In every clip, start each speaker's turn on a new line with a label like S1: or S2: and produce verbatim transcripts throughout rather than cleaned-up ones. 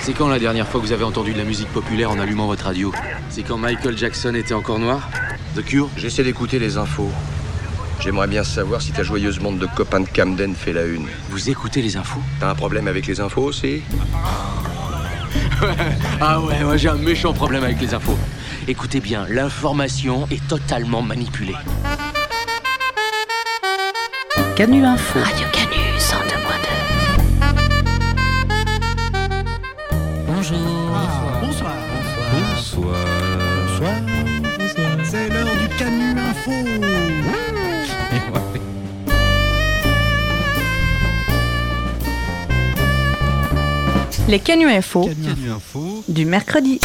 S1: C'est quand la dernière fois que vous avez entendu de la musique populaire en allumant votre radio? C'est quand Michael Jackson était encore noir? The Cure?
S2: J'essaie d'écouter les infos. J'aimerais bien savoir si ta joyeuse bande de copains de Camden fait la une.
S1: Vous écoutez les infos?
S2: T'as un problème avec les infos aussi?
S1: Ah ouais, moi j'ai un méchant problème avec les infos. Écoutez bien, l'information est totalement manipulée.
S3: Canu Info.
S4: Radio Canu, cent deux point deux.
S3: Bonjour.
S5: Ah, bonsoir.
S6: Bonsoir.
S5: Bonsoir. Bonsoir. C'est l'heure du Canu Info.
S3: Les Canu Info,
S6: Canu Info
S3: du mercredi.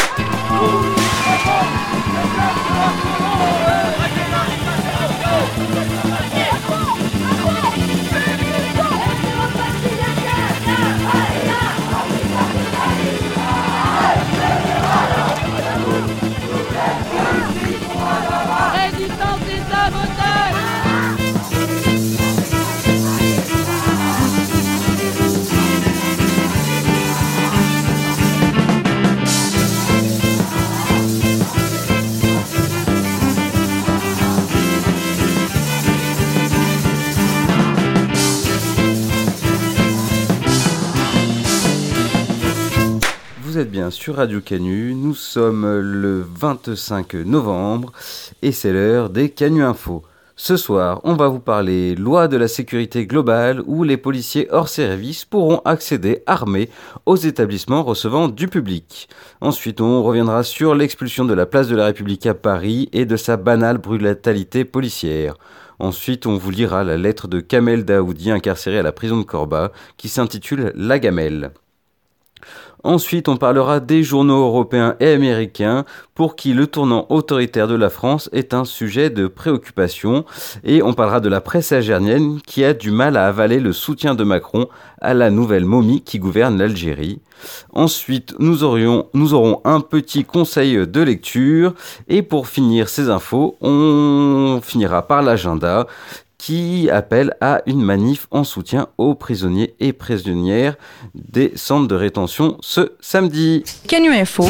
S6: Vous êtes bien sur Radio Canu, nous sommes le vingt-cinq novembre et c'est l'heure des Canu Info. Ce soir, on va vous parler loi de la sécurité globale où les policiers hors service pourront accéder armés aux établissements recevant du public. Ensuite, on reviendra sur l'expulsion de la place de la République à Paris et de sa banale brutalité policière. Ensuite, on vous lira la lettre de Kamel Daoudi incarcéré à la prison de Corba qui s'intitule La Gamelle. Ensuite, on parlera des journaux européens et américains pour qui le tournant autoritaire de la France est un sujet de préoccupation. Et on parlera de la presse algérienne qui a du mal à avaler le soutien de Macron à la nouvelle momie qui gouverne l'Algérie. Ensuite, nous, aurions, nous aurons un petit conseil de lecture. Et pour finir ces infos, on finira par l'agenda qui appelle à une manif en soutien aux prisonniers et prisonnières des centres de rétention ce samedi.
S3: Canu Info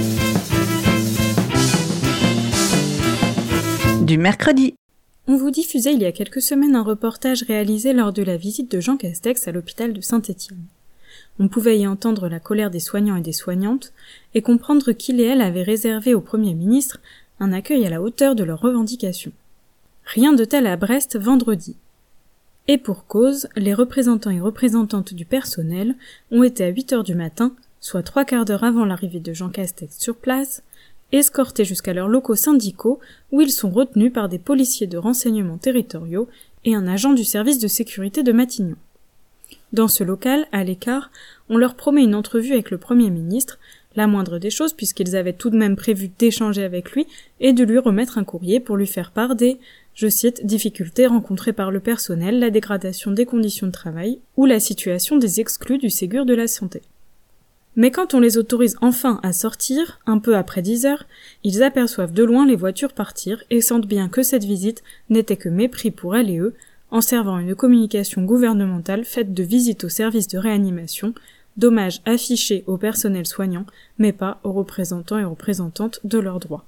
S3: du mercredi.
S7: On vous diffusait il y a quelques semaines un reportage réalisé lors de la visite de Jean Castex à l'hôpital de Saint-Étienne. On pouvait y entendre la colère des soignants et des soignantes et comprendre qu'il et elle avaient réservé au Premier ministre un accueil à la hauteur de leurs revendications. Rien de tel à Brest vendredi. Et pour cause, les représentants et représentantes du personnel ont été à huit heures du matin, soit trois quarts d'heure avant l'arrivée de Jean Castex sur place, escortés jusqu'à leurs locaux syndicaux où ils sont retenus par des policiers de renseignement territoriaux et un agent du service de sécurité de Matignon. Dans ce local, à l'écart, on leur promet une entrevue avec le Premier ministre, la moindre des choses puisqu'ils avaient tout de même prévu d'échanger avec lui et de lui remettre un courrier pour lui faire part des, je cite, difficultés rencontrées par le personnel, la dégradation des conditions de travail ou la situation des exclus du Ségur de la santé. Mais quand on les autorise enfin à sortir, un peu après dix heures, ils aperçoivent de loin les voitures partir et sentent bien que cette visite n'était que mépris pour elles et eux, en servant une communication gouvernementale faite de visites au service de réanimation, d'hommages affichés au personnel soignant, mais pas aux représentants et représentantes de leurs droits.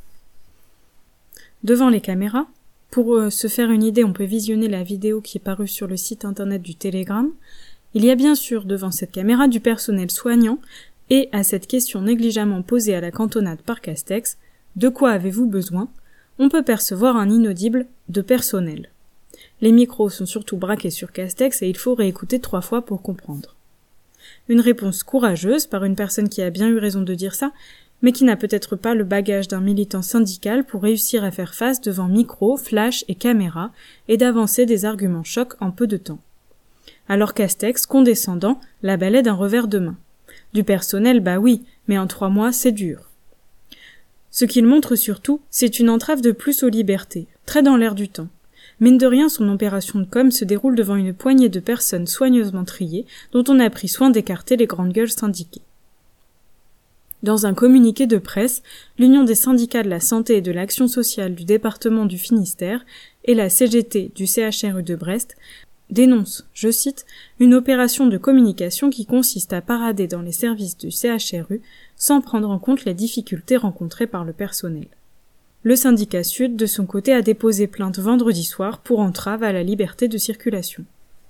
S7: Devant les caméras, pour euh, se faire une idée, on peut visionner la vidéo qui est parue sur le site internet du Télégramme. Il y a bien sûr devant cette caméra du personnel soignant et à cette question négligemment posée à la cantonade par Castex, « De quoi avez-vous besoin ?», on peut percevoir un inaudible « de personnel ». Les micros sont surtout braqués sur Castex et il faut réécouter trois fois pour comprendre. Une réponse courageuse par une personne qui a bien eu raison de dire ça, mais qui n'a peut-être pas le bagage d'un militant syndical pour réussir à faire face devant micro, flash et caméra et d'avancer des arguments chocs en peu de temps. Alors Castex, condescendant, la balaie d'un revers de main. Du personnel, bah oui, mais en trois mois, c'est dur. Ce qu'il montre surtout, c'est une entrave de plus aux libertés, très dans l'air du temps. Mine de rien, son opération de com se déroule devant une poignée de personnes soigneusement triées, dont on a pris soin d'écarter les grandes gueules syndiquées. Dans un communiqué de presse, l'Union des syndicats de la santé et de l'action sociale du département du Finistère et la C G T du C H R U de Brest dénonce, je cite, une opération de communication qui consiste à parader dans les services du C H R U sans prendre en compte les difficultés rencontrées par le personnel. Le syndicat Sud, de son côté, a déposé plainte vendredi soir pour entrave à la liberté de circulation.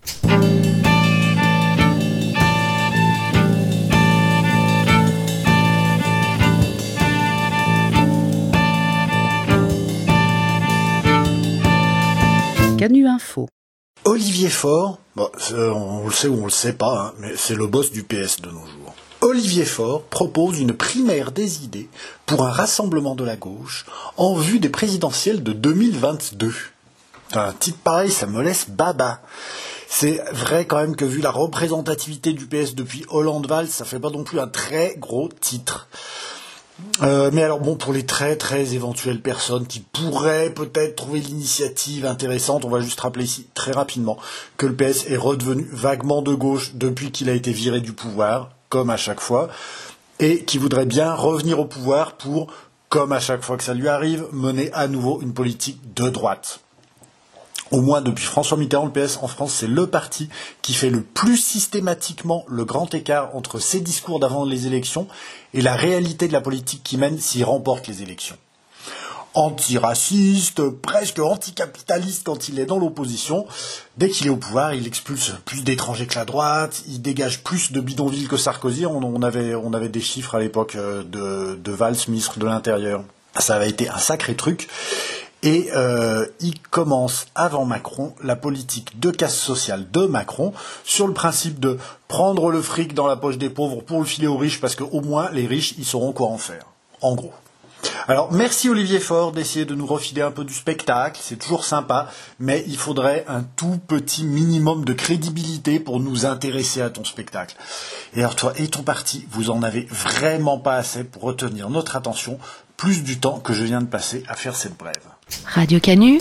S3: Canu Info.
S5: Olivier Faure, bon, on le sait ou on le sait pas, hein, mais c'est le boss du P S de nos jours. Olivier Faure propose une primaire des idées pour un rassemblement de la gauche en vue des présidentielles de deux mille vingt-deux. Un titre pareil, ça me laisse baba. C'est vrai quand même que vu la représentativité du P S depuis Hollande-Valls, ça fait pas non plus un très gros titre. Euh, mais alors bon, pour les très très éventuelles personnes qui pourraient peut-être trouver l'initiative intéressante, on va juste rappeler ici très rapidement que le P S est redevenu vaguement de gauche depuis qu'il a été viré du pouvoir, comme à chaque fois, et qui voudrait bien revenir au pouvoir pour, comme à chaque fois que ça lui arrive, mener à nouveau une politique de droite. Au moins depuis François Mitterrand, le P S en France, c'est le parti qui fait le plus systématiquement le grand écart entre ses discours d'avant les élections et la réalité de la politique qu'il mène s'il remporte les élections. Antiraciste, presque anticapitaliste quand il est dans l'opposition. Dès qu'il est au pouvoir, il expulse plus d'étrangers que la droite, il dégage plus de bidonvilles que Sarkozy. On, on, avait, on avait des chiffres à l'époque de, de Valls, ministre de l'Intérieur. Ça avait été un sacré truc. Et euh, il commence avant Macron la politique de casse sociale de Macron sur le principe de prendre le fric dans la poche des pauvres pour le filer aux riches parce qu'au moins les riches ils sauront quoi en faire, en gros. Alors merci Olivier Faure d'essayer de nous refiler un peu du spectacle, c'est toujours sympa, mais il faudrait un tout petit minimum de crédibilité pour nous intéresser à ton spectacle. Et alors toi et ton parti, vous en avez vraiment pas assez pour retenir notre attention, plus du temps que je viens de passer à faire cette brève.
S4: Radio Canu.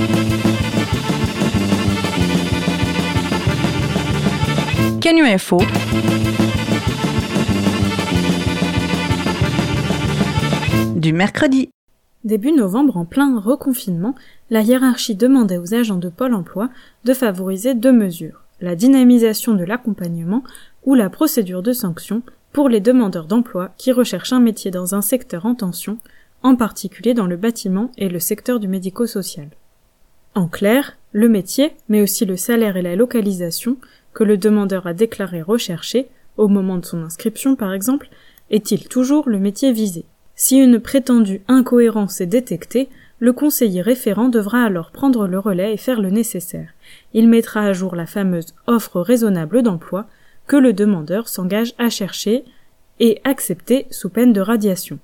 S3: Canu Info. Du mercredi.
S7: Début novembre, en plein reconfinement, la hiérarchie demandait aux agents de Pôle emploi de favoriser deux mesures, la dynamisation de l'accompagnement ou la procédure de sanction pour les demandeurs d'emploi qui recherchent un métier dans un secteur en tension, en particulier dans le bâtiment et le secteur du médico-social. En clair, le métier, mais aussi le salaire et la localisation que le demandeur a déclaré rechercher, au moment de son inscription par exemple, est-il toujours le métier visé. Si une prétendue incohérence est détectée, le conseiller référent devra alors prendre le relais et faire le nécessaire. Il mettra à jour la fameuse offre raisonnable d'emploi que le demandeur s'engage à chercher et accepter sous peine de radiation.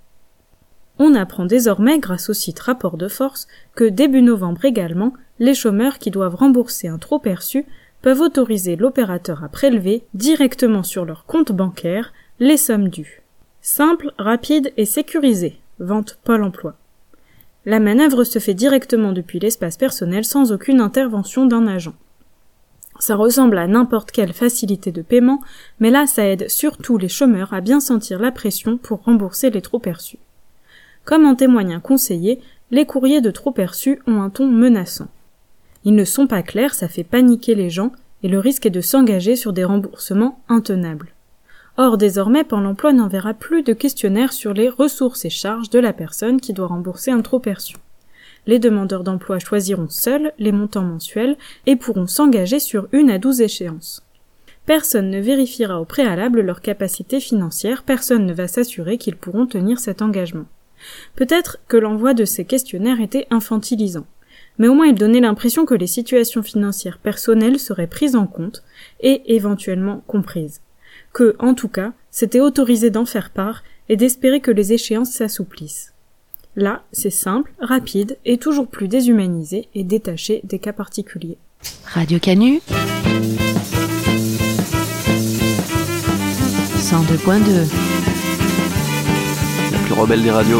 S7: On apprend désormais, grâce au site Rapport de Force, que début novembre également, les chômeurs qui doivent rembourser un trop-perçu peuvent autoriser l'opérateur à prélever directement sur leur compte bancaire les sommes dues. Simple, rapide et sécurisé, vante Pôle emploi. La manœuvre se fait directement depuis l'espace personnel sans aucune intervention d'un agent. Ça ressemble à n'importe quelle facilité de paiement, mais là ça aide surtout les chômeurs à bien sentir la pression pour rembourser les trop-perçus. Comme en témoigne un conseiller, les courriers de trop-perçus ont un ton menaçant. Ils ne sont pas clairs, ça fait paniquer les gens, et le risque est de s'engager sur des remboursements intenables. Or, désormais, Pôle emploi n'enverra plus de questionnaires sur les ressources et charges de la personne qui doit rembourser un trop-perçu. Les demandeurs d'emploi choisiront seuls les montants mensuels et pourront s'engager sur une à douze échéances. Personne ne vérifiera au préalable leur capacité financière, personne ne va s'assurer qu'ils pourront tenir cet engagement. Peut-être que l'envoi de ces questionnaires était infantilisant, mais au moins il donnait l'impression que les situations financières personnelles seraient prises en compte et éventuellement comprises. Que, en tout cas, c'était autorisé d'en faire part et d'espérer que les échéances s'assouplissent. Là, c'est simple, rapide et toujours plus déshumanisé et détaché des cas particuliers.
S4: Radio Canu. cent deux point deux.
S1: La plus rebelle des radios.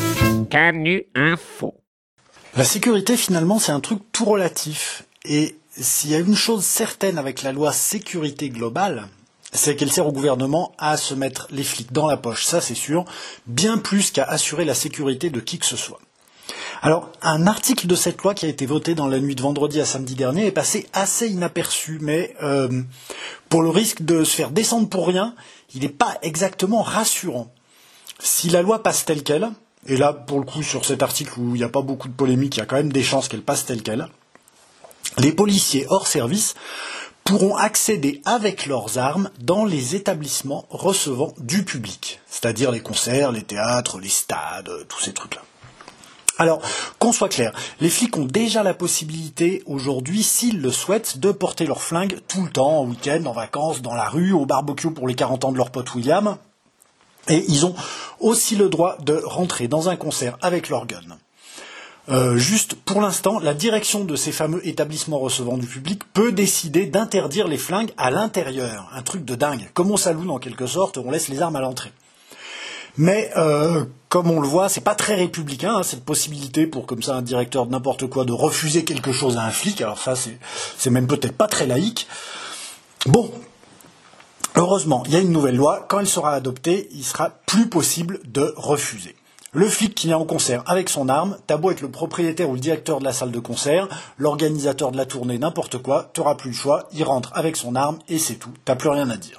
S8: Canu Info.
S5: La sécurité, finalement, c'est un truc tout relatif. Et s'il y a une chose certaine avec la loi sécurité globale, c'est qu'elle sert au gouvernement à se mettre les flics dans la poche, ça c'est sûr, bien plus qu'à assurer la sécurité de qui que ce soit. Alors, un article de cette loi qui a été voté dans la nuit de vendredi à samedi dernier est passé assez inaperçu, mais euh, pour le risque de se faire descendre pour rien, il n'est pas exactement rassurant. Si la loi passe telle qu'elle, et là, pour le coup, sur cet article où il n'y a pas beaucoup de polémique, il y a quand même des chances qu'elle passe telle qu'elle, les policiers hors service pourront accéder avec leurs armes dans les établissements recevant du public, c'est-à-dire les concerts, les théâtres, les stades, tous ces trucs-là. Alors, qu'on soit clair, les flics ont déjà la possibilité, aujourd'hui, s'ils le souhaitent, de porter leur flingue tout le temps, en week-end, en vacances, dans la rue, au barbecue pour les quarante ans de leur pote William. Et ils ont aussi le droit de rentrer dans un concert avec leur gun. Euh, juste, pour l'instant, la direction de ces fameux établissements recevant du public peut décider d'interdire les flingues à l'intérieur. Un truc de dingue. Comme au saloon, en quelque sorte, on laisse les armes à l'entrée. Mais, euh, comme on le voit, c'est pas très républicain, hein, cette possibilité pour, comme ça, un directeur de n'importe quoi de refuser quelque chose à un flic. Alors ça, c'est, c'est même peut-être pas très laïque. Bon, heureusement, il y a une nouvelle loi. Quand elle sera adoptée, il sera plus possible de refuser. Le flic qui vient au concert avec son arme, t'as beau être le propriétaire ou le directeur de la salle de concert, l'organisateur de la tournée, n'importe quoi, t'auras plus le choix, il rentre avec son arme et c'est tout. T'as plus rien à dire.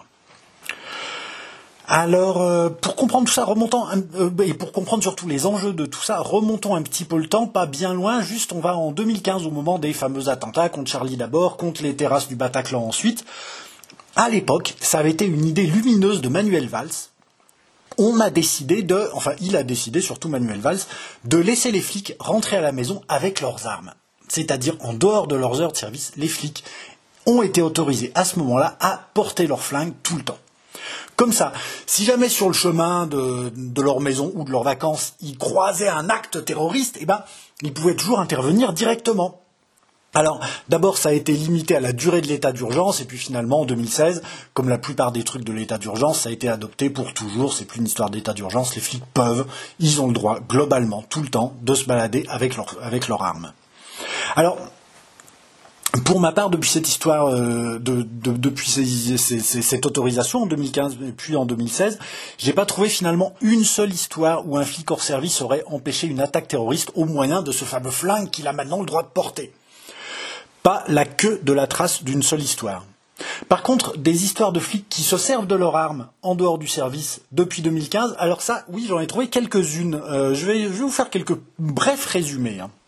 S5: Alors, euh, pour comprendre tout ça, remontons, euh, et pour comprendre surtout les enjeux de tout ça, remontons un petit peu le temps, pas bien loin, juste on va en deux mille quinze au moment des fameux attentats contre Charlie d'abord, contre les terrasses du Bataclan ensuite. À l'époque, ça avait été une idée lumineuse de Manuel Valls. On a décidé de, enfin il a décidé, surtout Manuel Valls, de laisser les flics rentrer à la maison avec leurs armes. C'est-à-dire en dehors de leurs heures de service, les flics ont été autorisés à ce moment-là à porter leurs flingues tout le temps. Comme ça, si jamais sur le chemin de, de leur maison ou de leurs vacances, ils croisaient un acte terroriste, eh ben, ils pouvaient toujours intervenir directement. Alors, d'abord, ça a été limité à la durée de l'état d'urgence, et puis finalement, en deux mille seize, comme la plupart des trucs de l'état d'urgence, ça a été adopté pour toujours, c'est plus une histoire d'état d'urgence, les flics peuvent, ils ont le droit, globalement, tout le temps, de se balader avec leur, avec leur arme. Alors, pour ma part, depuis cette histoire, euh, de, de, depuis ces, ces, ces, cette autorisation en deux mille quinze et puis en deux mille seize, j'ai pas trouvé finalement une seule histoire où un flic hors service aurait empêché une attaque terroriste au moyen de ce fameux flingue qu'il a maintenant le droit de porter. Pas la queue de la trace d'une seule histoire. Par contre, des histoires de flics qui se servent de leur arme en dehors du service depuis deux mille quinze, alors ça, oui, j'en ai trouvé quelques-unes. Euh, je vais, je vais vous faire quelques brefs résumés, hein.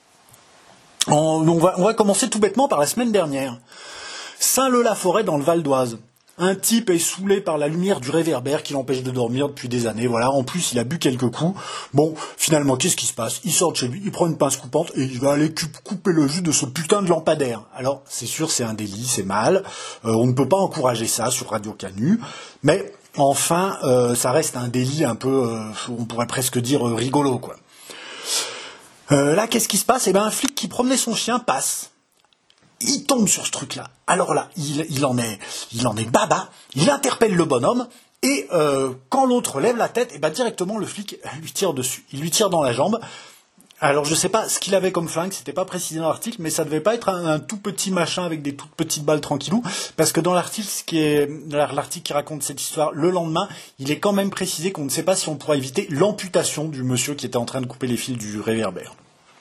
S5: On, on, va, on va commencer tout bêtement par la semaine dernière. Saint-Leu-la-Forêt dans le Val d'Oise. Un type est saoulé par la lumière du réverbère qui l'empêche de dormir depuis des années. Voilà. En plus, il a bu quelques coups. Bon, finalement, qu'est-ce qui se passe ? Il sort de chez lui, il prend une pince coupante et il va aller couper le jus de ce putain de lampadaire. Alors, c'est sûr, c'est un délit, c'est mal. Euh, on ne peut pas encourager ça sur Radio Canu. Mais enfin, euh, ça reste un délit un peu, euh, on pourrait presque dire euh, rigolo, quoi. Euh, là, qu'est-ce qui se passe ? Eh ben, un flic qui promenait son chien passe. Il tombe sur ce truc-là. Alors là, il, il en est, il en est baba. Il interpelle le bonhomme et euh, quand l'autre lève la tête, eh ben directement le flic lui tire dessus. Il lui tire dans la jambe. Alors je sais pas ce qu'il avait comme flingue, c'était pas précisé dans l'article, mais ça devait pas être un, un tout petit machin avec des toutes petites balles tranquillou, parce que dans l'article, ce qui est l'article qui raconte cette histoire, le lendemain, il est quand même précisé qu'on ne sait pas si on pourra éviter l'amputation du monsieur qui était en train de couper les fils du réverbère.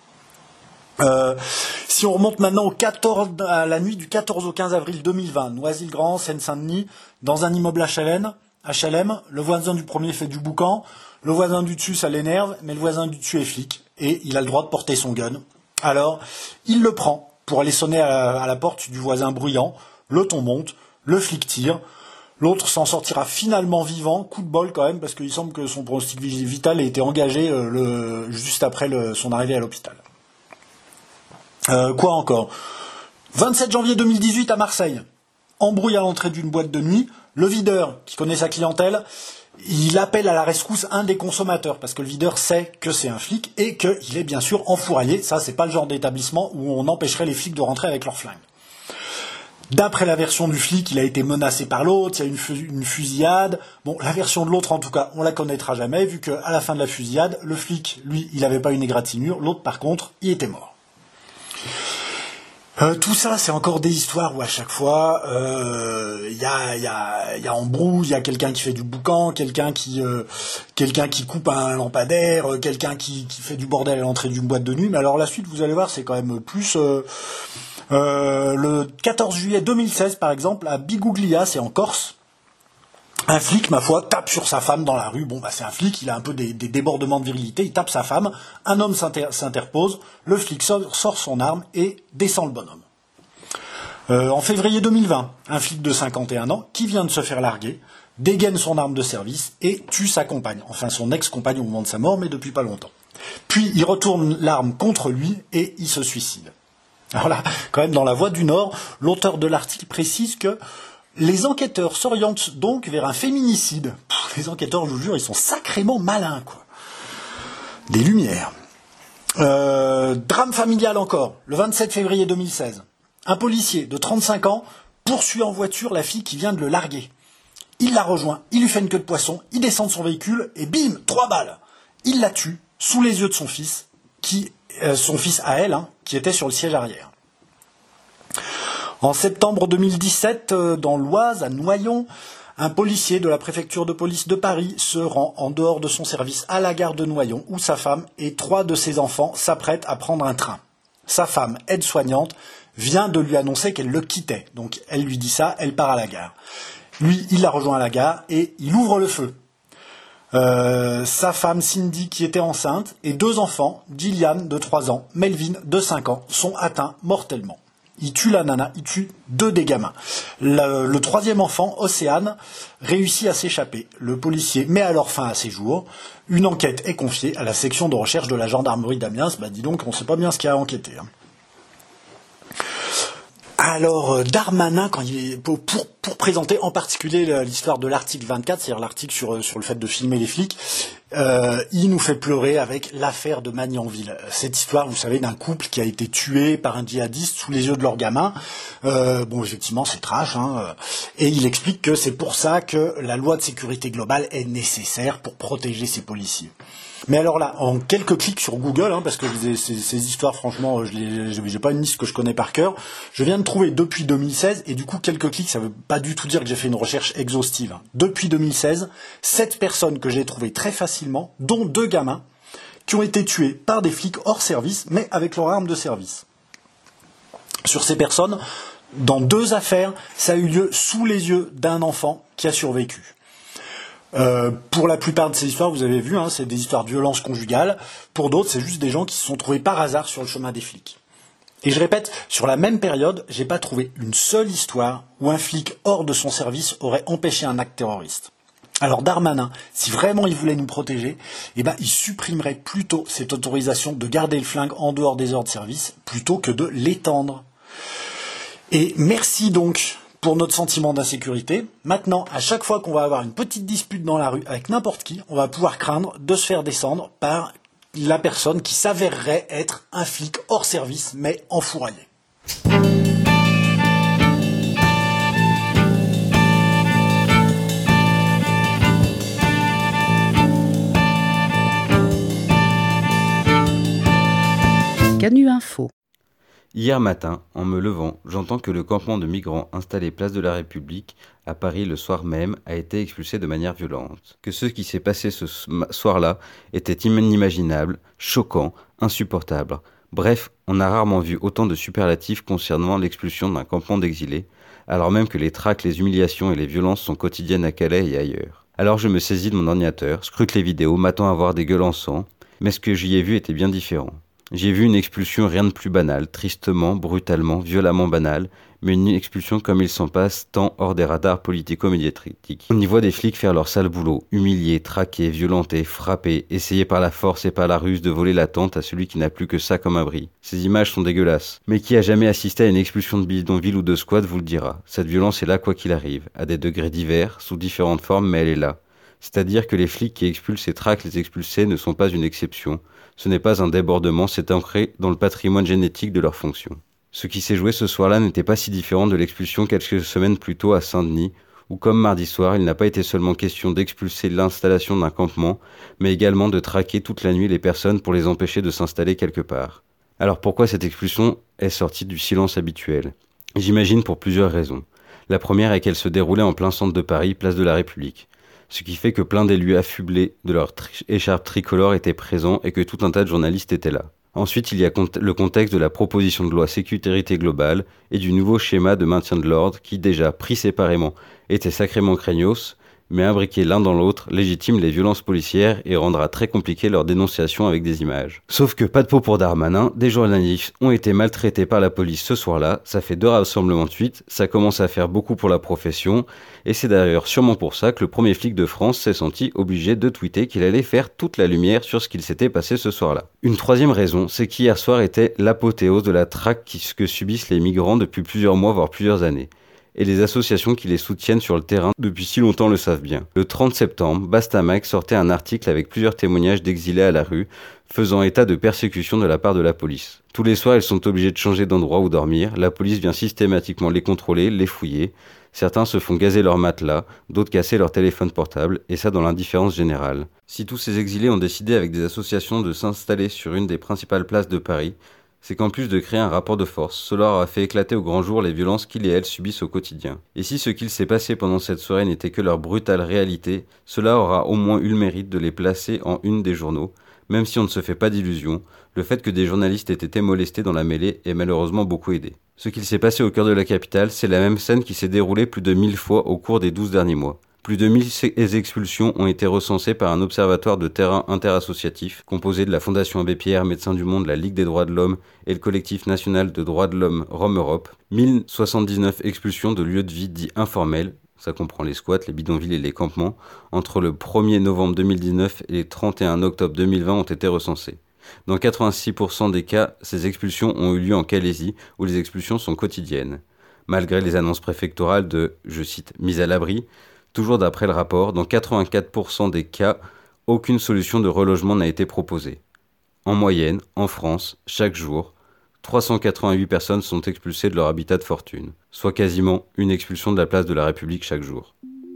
S5: Euh, si on remonte maintenant au quatorze, à la nuit du quatorze au quinze avril deux mille vingt, Noisy-le-Grand, Seine-Saint-Denis, dans un immeuble H L M, H L M, le voisin du premier fait du boucan, le voisin du dessus ça l'énerve, mais le voisin du dessus est flic, et il a le droit de porter son gun. Alors, il le prend pour aller sonner à la, à la porte du voisin bruyant, le ton monte, le flic tire, l'autre s'en sortira finalement vivant, coup de bol quand même, parce qu'il semble que son pronostic vital a été engagé euh, le, juste après le, son arrivée à l'hôpital. Euh, quoi encore ? vingt-sept janvier deux mille dix-huit à Marseille, embrouille à l'entrée d'une boîte de nuit, le videur, qui connaît sa clientèle, il appelle à la rescousse un des consommateurs, parce que le videur sait que c'est un flic, et qu'il est bien sûr enfouraillé, ça c'est pas le genre d'établissement où on empêcherait les flics de rentrer avec leurs flingues. D'après la version du flic, il a été menacé par l'autre, il y a eu une, fu- une fusillade. Bon, la version de l'autre, en tout cas, on la connaîtra jamais, vu qu'à la fin de la fusillade, le flic, lui, il n'avait pas une égratignure, l'autre, par contre, il était mort. Euh, tout ça, c'est encore des histoires où à chaque fois, il euh, y a, y a, y a embrouille, il y a quelqu'un qui fait du boucan, quelqu'un qui, euh, quelqu'un qui coupe un lampadaire, euh, quelqu'un qui, qui fait du bordel à l'entrée d'une boîte de nuit. Mais alors la suite, vous allez voir, c'est quand même plus. Euh, euh, le quatorze juillet deux mille seize, par exemple, à Biguglia, c'est en Corse. Un flic, ma foi, tape sur sa femme dans la rue. Bon, bah c'est un flic, il a un peu des, des débordements de virilité, il tape sa femme, un homme s'inter- s'interpose, le flic sort, sort son arme et descend le bonhomme. Euh, en février deux mille vingt, un flic de cinquante et un ans, qui vient de se faire larguer, dégaine son arme de service et tue sa compagne, enfin son ex-compagne au moment de sa mort, mais depuis pas longtemps. Puis il retourne l'arme contre lui et il se suicide. Alors là, quand même, dans La Voix du Nord, l'auteur de l'article précise que les enquêteurs s'orientent donc vers un féminicide. Pff, les enquêteurs, je vous jure, ils sont sacrément malins, quoi. Des lumières. Euh, drame familial encore, le vingt-sept février deux mille seize. Un policier de trente-cinq ans poursuit en voiture la fille qui vient de le larguer. Il la rejoint, il lui fait une queue de poisson, il descend de son véhicule et bim, trois balles. Il la tue sous les yeux de son fils, qui, euh, son fils à elle, hein, qui était sur le siège arrière. En septembre deux mille dix-sept, dans l'Oise, à Noyon, un policier de la préfecture de police de Paris se rend en dehors de son service à la gare de Noyon, où sa femme et trois de ses enfants s'apprêtent à prendre un train. Sa femme, aide-soignante, vient de lui annoncer qu'elle le quittait. Donc elle lui dit ça, elle part à la gare. Lui, il la rejoint à la gare et il ouvre le feu. Euh, sa femme Cindy, qui était enceinte, et deux enfants, Gillian de trois ans, Melvin de cinq ans, sont atteints mortellement. Il tue la nana, il tue deux des gamins. Le, le troisième enfant, Océane, réussit à s'échapper. Le policier met alors fin à ses jours. Une enquête est confiée à la section de recherche de la gendarmerie d'Amiens. Bah dis donc, on ne sait pas bien ce qu'il y a à enquêter. Hein. Alors, Darmanin, quand il est, pour, pour, pour présenter en particulier l'histoire de l'article vingt-quatre, c'est-à-dire l'article sur, sur le fait de filmer les flics, euh, il nous fait pleurer avec l'affaire de Magnanville. Cette histoire, vous savez, d'un couple qui a été tué par un djihadiste sous les yeux de leur gamin. Euh, bon, effectivement, c'est trash, hein, et il explique que c'est pour ça que la loi de sécurité globale est nécessaire pour protéger ces policiers. Mais alors là, en quelques clics sur Google, hein, parce que ces, ces histoires, franchement, je les, j'ai pas une liste que je connais par cœur, je viens de trouver depuis deux mille seize, et du coup, quelques clics, ça veut pas du tout dire que j'ai fait une recherche exhaustive. Depuis deux mille seize, sept personnes que j'ai trouvées très facilement, dont deux gamins, qui ont été tués par des flics hors service, mais avec leur arme de service. Sur ces personnes, dans deux affaires, ça a eu lieu sous les yeux d'un enfant qui a survécu. Euh, pour la plupart de ces histoires, vous avez vu, hein, c'est des histoires de violence conjugale. Pour d'autres, c'est juste des gens qui se sont trouvés par hasard sur le chemin des flics. Et je répète, sur la même période, j'ai pas trouvé une seule histoire où un flic hors de son service aurait empêché un acte terroriste. Alors Darmanin, si vraiment il voulait nous protéger, eh ben, il supprimerait plutôt cette autorisation de garder le flingue en dehors des heures de service, plutôt que de l'étendre. Et merci donc pour notre sentiment d'insécurité. Maintenant, à chaque fois qu'on va avoir une petite dispute dans la rue avec n'importe qui, on va pouvoir craindre de se faire descendre par la personne qui s'avérerait être un flic hors service, mais enfouraillé.
S3: Canu Info.
S6: Hier matin, en me levant, j'entends que le campement de migrants installé place de la République, à Paris le soir même, a été expulsé de manière violente. Que ce qui s'est passé ce soir-là était inimaginable, choquant, insupportable. Bref, on a rarement vu autant de superlatifs concernant l'expulsion d'un campement d'exilés, alors même que les traques, les humiliations et les violences sont quotidiennes à Calais et ailleurs. Alors je me saisis de mon ordinateur, scrute les vidéos, m'attends à voir des gueules en sang, mais ce que j'y ai vu était bien différent. J'ai vu une expulsion rien de plus banale, tristement, brutalement, violemment banale, mais une expulsion comme il s'en passe tant hors des radars politico-médiatiques. On y voit des flics faire leur sale boulot, humilier, traquer, violenter, frapper, essayer par la force et par la ruse de voler la tente à celui qui n'a plus que ça comme abri. Ces images sont dégueulasses. Mais qui a jamais assisté à une expulsion de bidonville ou de squat vous le dira. Cette violence est là quoi qu'il arrive, à des degrés divers, sous différentes formes, mais elle est là. C'est-à-dire que les flics qui expulsent et traquent les expulsés ne sont pas une exception. Ce n'est pas un débordement, c'est ancré dans le patrimoine génétique de leur fonction. Ce qui s'est joué ce soir-là n'était pas si différent de l'expulsion quelques semaines plus tôt à Saint-Denis, où comme mardi soir, il n'a pas été seulement question d'expulser l'installation d'un campement, mais également de traquer toute la nuit les personnes pour les empêcher de s'installer quelque part. Alors pourquoi cette expulsion est sortie du silence habituel ? J'imagine pour plusieurs raisons. La première est qu'elle se déroulait en plein centre de Paris, place de la République. Ce qui fait que plein d'élus affublés de leur tri- écharpe tricolore étaient présents et que tout un tas de journalistes étaient là. Ensuite, il y a cont- le contexte de la proposition de loi sécurité globale et du nouveau schéma de maintien de l'ordre qui, déjà pris séparément, était sacrément craignos, mais imbriqués l'un dans l'autre, légitime les violences policières et rendra très compliqué leur dénonciation avec des images. Sauf que pas de peau pour Darmanin, des journalistes ont été maltraités par la police ce soir-là, ça fait deux rassemblements de suite, ça commence à faire beaucoup pour la profession, et c'est d'ailleurs sûrement pour ça que le premier flic de France s'est senti obligé de tweeter qu'il allait faire toute la lumière sur ce qu'il s'était passé ce soir-là. Une troisième raison, c'est qu'hier soir était l'apothéose de la traque que subissent les migrants depuis plusieurs mois voire plusieurs années. Et les associations qui les soutiennent sur le terrain depuis si longtemps le savent bien. Le trente septembre, Bastamac sortait un article avec plusieurs témoignages d'exilés à la rue, faisant état de persécution de la part de la police. Tous les soirs, ils sont obligés de changer d'endroit où dormir, la police vient systématiquement les contrôler, les fouiller. Certains se font gazer leur matelas, d'autres casser leur téléphone portable, et ça dans l'indifférence générale. Si tous ces exilés ont décidé avec des associations de s'installer sur une des principales places de Paris, c'est qu'en plus de créer un rapport de force, cela aura fait éclater au grand jour les violences qu'ils et elles subissent au quotidien. Et si ce qu'il s'est passé pendant cette soirée n'était que leur brutale réalité, cela aura au moins eu le mérite de les placer en une des journaux, même si on ne se fait pas d'illusions, le fait que des journalistes aient été molestés dans la mêlée est malheureusement beaucoup aidé. Ce qu'il s'est passé au cœur de la capitale, c'est la même scène qui s'est déroulée plus de mille fois au cours des douze derniers mois. Plus de mille expulsions ont été recensées par un observatoire de terrain interassociatif composé de la Fondation Abbé Pierre, Médecins du Monde, la Ligue des droits de l'homme et le collectif national de droits de l'homme Rome Europe. mille soixante-dix-neuf expulsions de lieux de vie dits informels, ça comprend les squats, les bidonvilles et les campements, entre le premier novembre deux mille dix-neuf et le trente et un octobre deux mille vingt ont été recensées. Dans quatre-vingt-six pour cent des cas, ces expulsions ont eu lieu en Calaisie, où les expulsions sont quotidiennes. Malgré les annonces préfectorales de, je cite, « mise à l'abri », toujours d'après le rapport, dans quatre-vingt-quatre pour cent des cas, aucune solution de relogement n'a été proposée. En moyenne, en France, chaque jour, trois cent quatre-vingt-huit personnes sont expulsées de leur habitat de fortune, soit quasiment une expulsion de la place de la République chaque jour.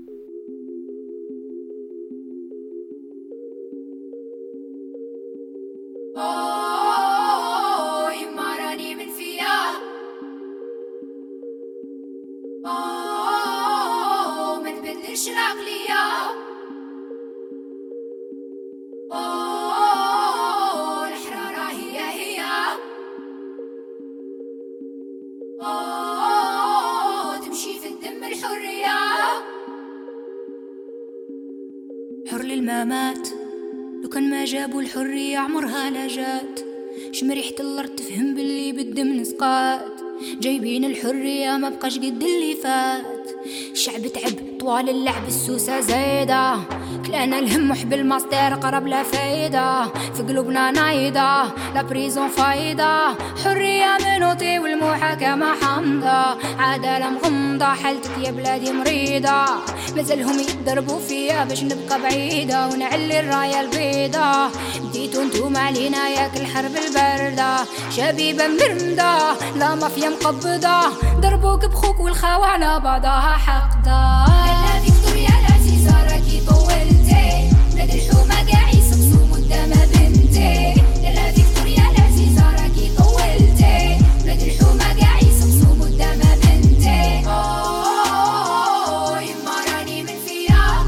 S8: حر للممات لو كان ما جابوا الحرية عمرها لا جات شم ريحة الأرض تفهم باللي بالدم نسقات جايبين الحرية ما بقاش قد اللي فات الشعب تعب طوال اللعب السوسة زايدة كلانا الهم وحب الماستر قرب لا فايدة في قلوبنا نايدة لا بريزون فايدة حرية منوطي والمحاكمة حامضة عدالة مغمضة حالتك يا بلادي مريضة مازالهم يضربوا فيا باش نبقى بعيدة ونعلي الراية البيضة بديتو انتوما علينا ياك الحرب الباردة شبيبة مرمدة لا مافيا مقبضة ضربوك بخوك والخاوة على بعضها حقدة لا فيكتوريا العزيزة راكي طولتي بلاد الحومة قاع يسقسو قدامها بنتي لا فيكتوريا العزيزة راكي طولتي بلاد الحومة قاع يسقسو قدامها بنتي اوه يما راني من فيا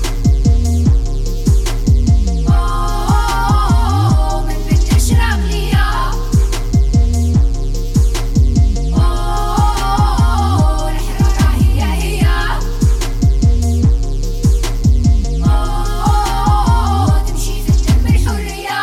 S8: اوه ما نبدلش العقلية اوه الحرارة هي هي اوه تمشي في الدم الحرية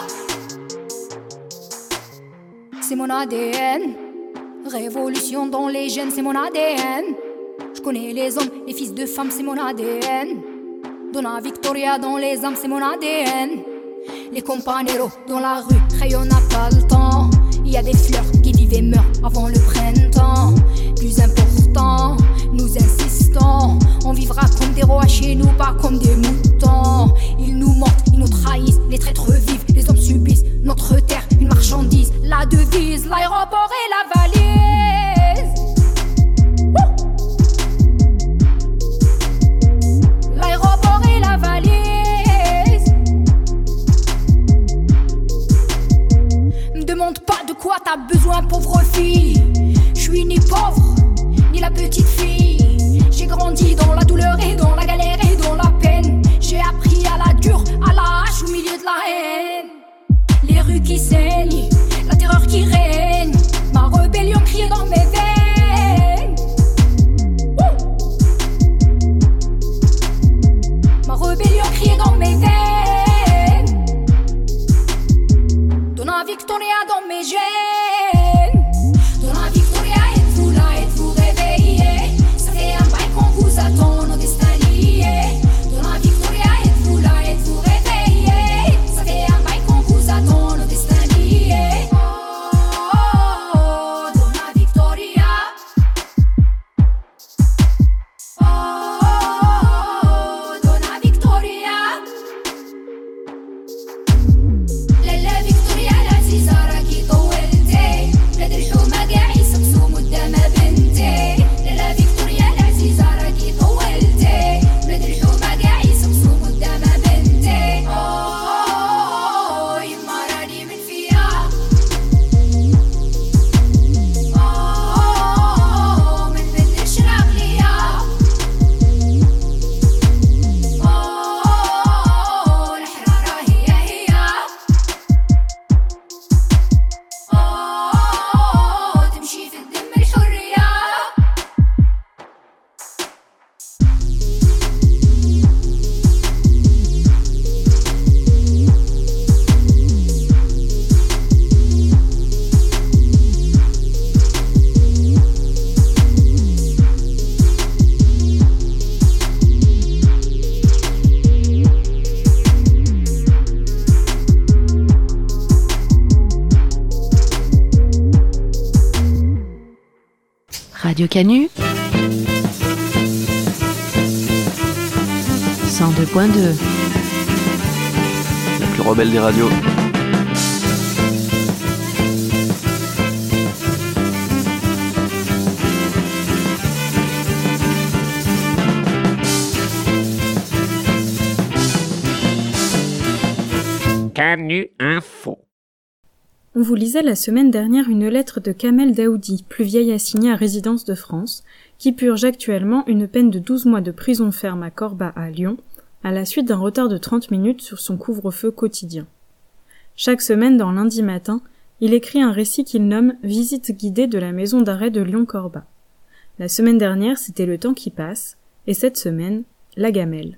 S8: C'est mon A D N Révolution dans les gènes, c'est mon A D N Je connais les hommes, les fils de femmes, c'est mon A D N Donna Victoria dans les âmes, c'est mon A D N Les companeros dans la rue, hey, on n'a pas le temps Il y a des fleurs qui vivent et meurent avant le printemps Plus important, nous insistons On vivra comme des rois chez nous, pas comme des moutons Ils nous mentent, ils nous trahissent Les traîtres vivent, les hommes subissent Notre terre, une marchandise La devise, l'aéroport et la valise Wouh L'aéroport et la valise Me demande pas de a besoin, pauvre fille. Je suis ni pauvre, ni la petite fille. J'ai grandi dans la douleur et dans la galère et dans la peine. J'ai appris à la dure, à la hache au milieu de la haine. Les rues qui saignent, la terreur qui règne. Ma rébellion criait dans mes veines. Ouh. Ma rébellion criait dans mes veines. Donna Victoria dans mes gènes. Donna Victoria, êtes-vous là, êtes-vous réveillés? Ça fait un bail qu'on vous attend, nos destins liés. Donna Victoria, êtes-vous là, êtes-vous réveillés? Ça fait un bail qu'on vous attend, nos destins liés. Oh, Donna Victoria. Oh, Donna Victoria. لالا فيكتوريا العزيزة راكي طولتي. بلاد الحومة قاع يسقسو مدامة بنتي. لالا فيكتوريا العزيزة راكي طولتي. بلاد الحومة قاع يسقسو مدامة بنتي. أوه يما راني من فيها. أوه من بدلش العقلية. أوه الحرارة هي هي. أوه تمشي في الدم الحرية.
S4: Radio Canu cent deux point deux.
S1: La plus rebelle des radios.
S9: Canu Info.
S7: On vous lisait la semaine dernière une lettre de Kamel Daoudi, plus vieille assignée à résidence de France, qui purge actuellement une peine de douze mois de prison ferme à Corba à Lyon, à la suite d'un retard de trente minutes sur son couvre-feu quotidien. Chaque semaine, dans Lundi matin, il écrit un récit qu'il nomme « Visite guidée de la maison d'arrêt de Lyon-Corba ». La semaine dernière, c'était Le temps qui passe, et cette semaine, la gamelle.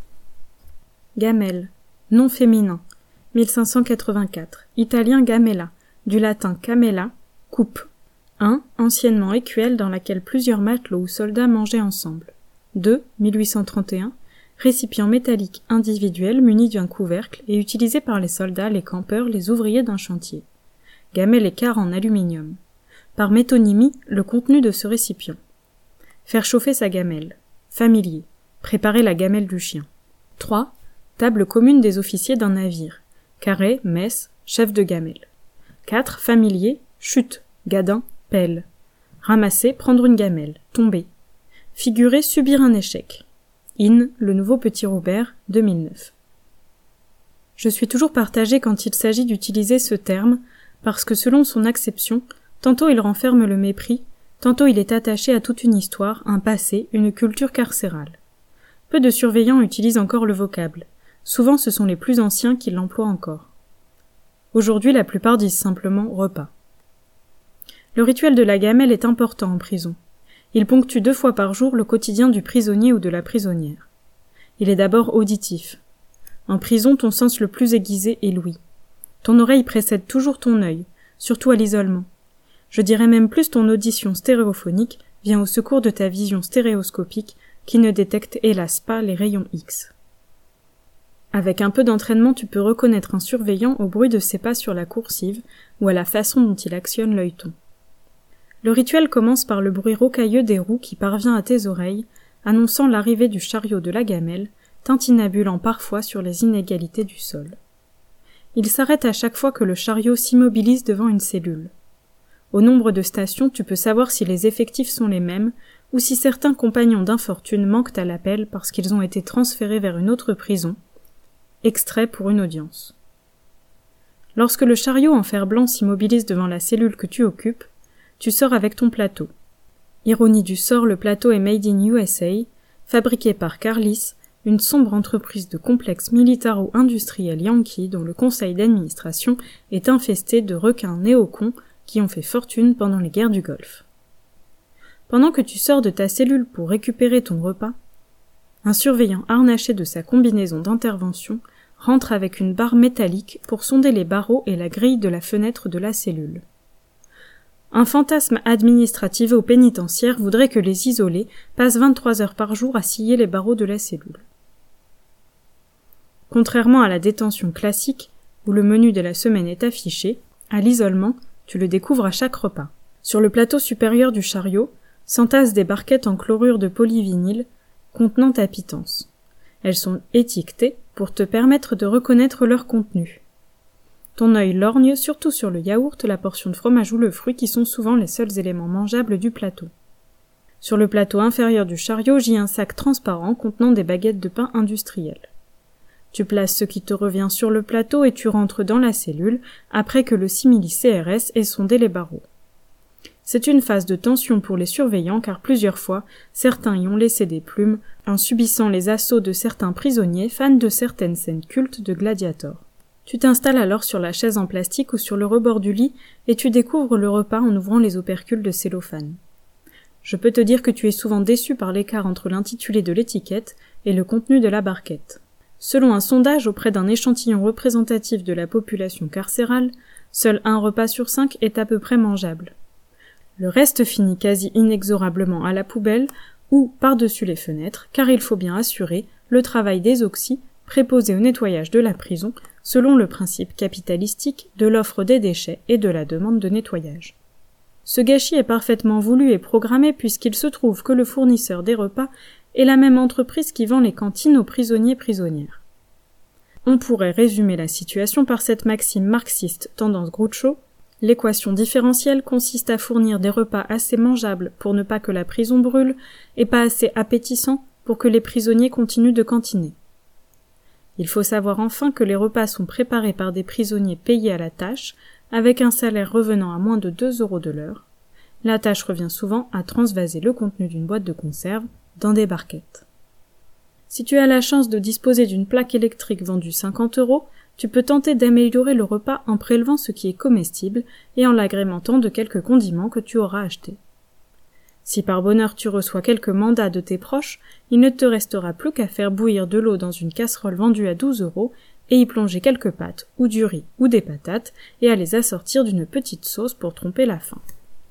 S7: Gamelle, nom féminin, mille cinq cent quatre-vingt-quatre, italien gamella, du latin camella, coupe. un. Anciennement écuelle dans laquelle plusieurs matelots ou soldats mangeaient ensemble. deux. mille huit cent trente et un, récipient métallique individuel muni d'un couvercle et utilisé par les soldats, les campeurs, les ouvriers d'un chantier. Gamelle et quart en aluminium. Par métonymie, le contenu de ce récipient. Faire chauffer sa gamelle. Familier. Préparer la gamelle du chien. trois. Table commune des officiers d'un navire. Carré, messe, chef de gamelle. quatre. Familier, chute, gadin, pelle. Ramasser, prendre une gamelle, tomber. Figurer, subir un échec. In, le nouveau petit Robert, deux mille neuf. Je suis toujours partagée quand il s'agit d'utiliser ce terme, parce que selon son acception, tantôt il renferme le mépris, tantôt il est attaché à toute une histoire, un passé, une culture carcérale. Peu de surveillants utilisent encore le vocable. Souvent ce sont les plus anciens qui l'emploient encore. Aujourd'hui, la plupart disent simplement « repas ». Le rituel de la gamelle est important en prison. Il ponctue deux fois par jour le quotidien du prisonnier ou de la prisonnière. Il est d'abord auditif. En prison, ton sens le plus aiguisé est l'ouïe. Ton oreille précède toujours ton œil, surtout à l'isolement. Je dirais même plus ton audition stéréophonique vient au secours de ta vision stéréoscopique qui ne détecte hélas pas les rayons X. Avec un peu d'entraînement, tu peux reconnaître un surveillant au bruit de ses pas sur la coursive ou à la façon dont il actionne l'œilleton. Le rituel commence par le bruit rocailleux des roues qui parvient à tes oreilles, annonçant l'arrivée du chariot de la gamelle, tintinabulant parfois sur les inégalités du sol. Il s'arrête à chaque fois que le chariot s'immobilise devant une cellule. Au nombre de stations, tu peux savoir si les effectifs sont les mêmes ou si certains compagnons d'infortune manquent à l'appel parce qu'ils ont été transférés vers une autre prison, extrait pour une audience. Lorsque le chariot en fer blanc s'immobilise devant la cellule que tu occupes, tu sors avec ton plateau. Ironie du sort, le plateau est made in U S A, fabriqué par Carlis, une sombre entreprise de complexe militaro-industriel yankee dont le conseil d'administration est infesté de requins néocons qui ont fait fortune pendant les guerres du Golfe. Pendant que tu sors de ta cellule pour récupérer ton repas, un surveillant harnaché de sa combinaison d'intervention rentre avec une barre métallique pour sonder les barreaux et la grille de la fenêtre de la cellule. Un fantasme administratif au pénitentiaire voudrait que les isolés passent vingt-trois heures par jour à scier les barreaux de la cellule. Contrairement à la détention classique, où le menu de la semaine est affiché, à l'isolement, tu le découvres à chaque repas. Sur le plateau supérieur du chariot, s'entassent des barquettes en chlorure de polyvinyle contenant ta pitance. Elles sont étiquetées pour te permettre de reconnaître leur contenu. Ton œil lorgne surtout sur le yaourt, la portion de fromage ou le fruit qui sont souvent les seuls éléments mangeables du plateau. Sur le plateau inférieur du chariot gît un sac transparent contenant des baguettes de pain industriel. Tu places ce qui te revient sur le plateau et tu rentres dans la cellule après que le simili C R S ait sondé les barreaux. C'est une phase de tension pour les surveillants car plusieurs fois, certains y ont laissé des plumes en subissant les assauts de certains prisonniers fans de certaines scènes cultes de Gladiator. Tu t'installes alors sur la chaise en plastique ou sur le rebord du lit et tu découvres le repas en ouvrant les opercules de cellophane. Je peux te dire que tu es souvent déçu par l'écart entre l'intitulé de l'étiquette et le contenu de la barquette. Selon un sondage auprès d'un échantillon représentatif de la population carcérale, seul un repas sur cinq est à peu près mangeable. Le reste finit quasi inexorablement à la poubelle ou par-dessus les fenêtres, car il faut bien assurer le travail des auxis préposés au nettoyage de la prison selon le principe capitalistique de l'offre des déchets et de la demande de nettoyage. Ce gâchis est parfaitement voulu et programmé puisqu'il se trouve que le fournisseur des repas est la même entreprise qui vend les cantines aux prisonniers-prisonnières. On pourrait résumer la situation par cette maxime marxiste tendance Groucho: l'équation différentielle consiste à fournir des repas assez mangeables pour ne pas que la prison brûle et pas assez appétissants pour que les prisonniers continuent de cantiner. Il faut savoir enfin que les repas sont préparés par des prisonniers payés à la tâche, avec un salaire revenant à moins de deux euros de l'heure. La tâche revient souvent à transvaser le contenu d'une boîte de conserve dans des barquettes. Si tu as la chance de disposer d'une plaque électrique vendue cinquante euros, tu peux tenter d'améliorer le repas en prélevant ce qui est comestible et en l'agrémentant de quelques condiments que tu auras achetés. Si par bonheur tu reçois quelques mandats de tes proches, il ne te restera plus qu'à faire bouillir de l'eau dans une casserole vendue à douze euros et y plonger quelques pâtes ou du riz ou des patates et à les assortir d'une petite sauce pour tromper la faim.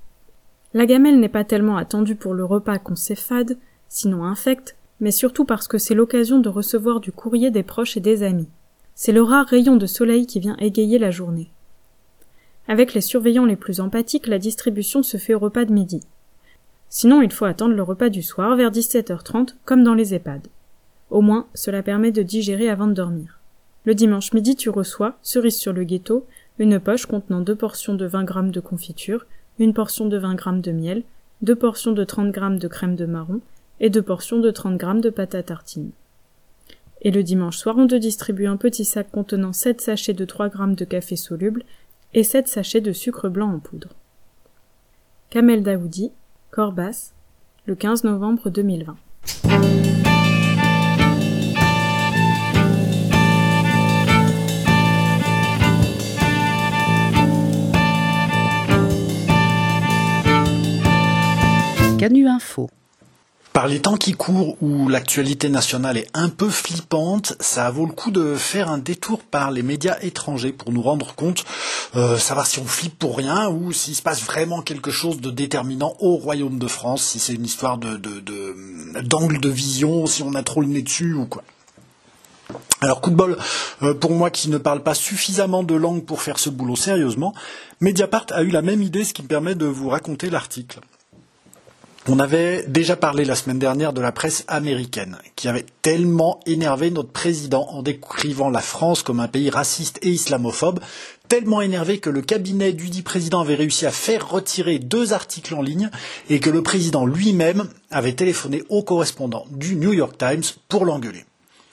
S7: La gamelle n'est pas tellement attendue pour le repas qu'on sait fade, sinon infecte, mais surtout parce que c'est l'occasion de recevoir du courrier des proches et des amis. C'est le rare rayon de soleil qui vient égayer la journée. Avec les surveillants les plus empathiques, la distribution se fait au repas de midi. Sinon, il faut attendre le repas du soir vers dix-sept heures trente, comme dans les EHPAD. Au moins, cela permet de digérer avant de dormir. Le dimanche midi, tu reçois, cerise sur le gâteau, une poche contenant deux portions de vingt grammes de confiture, une portion de vingt grammes de miel, deux portions de trente grammes de crème de marron et deux portions de trente grammes de pâte à tartine. Et le dimanche soir, on te distribue un petit sac contenant sept sachets de trois grammes de café soluble et sept sachets de sucre blanc en poudre. Kamel Daoudi, Corbas, le quinze novembre deux mille vingt.
S3: Canu Info.
S5: Par les temps qui courent où l'actualité nationale est un peu flippante, ça vaut le coup de faire un détour par les médias étrangers pour nous rendre compte, euh, savoir si on flippe pour rien ou s'il se passe vraiment quelque chose de déterminant au Royaume de France, si c'est une histoire de, de, de, d'angle de vision, si on a trop le nez dessus ou quoi. Alors coup de bol, euh, pour moi qui ne parle pas suffisamment de langue pour faire ce boulot sérieusement, Mediapart a eu la même idée, ce qui me permet de vous raconter l'article. On avait déjà parlé la semaine dernière de la presse américaine, qui avait tellement énervé notre président en décrivant la France comme un pays raciste et islamophobe, tellement énervé que le cabinet du dit président avait réussi à faire retirer deux articles en ligne et que le président lui-même avait téléphoné au correspondant du New York Times pour l'engueuler.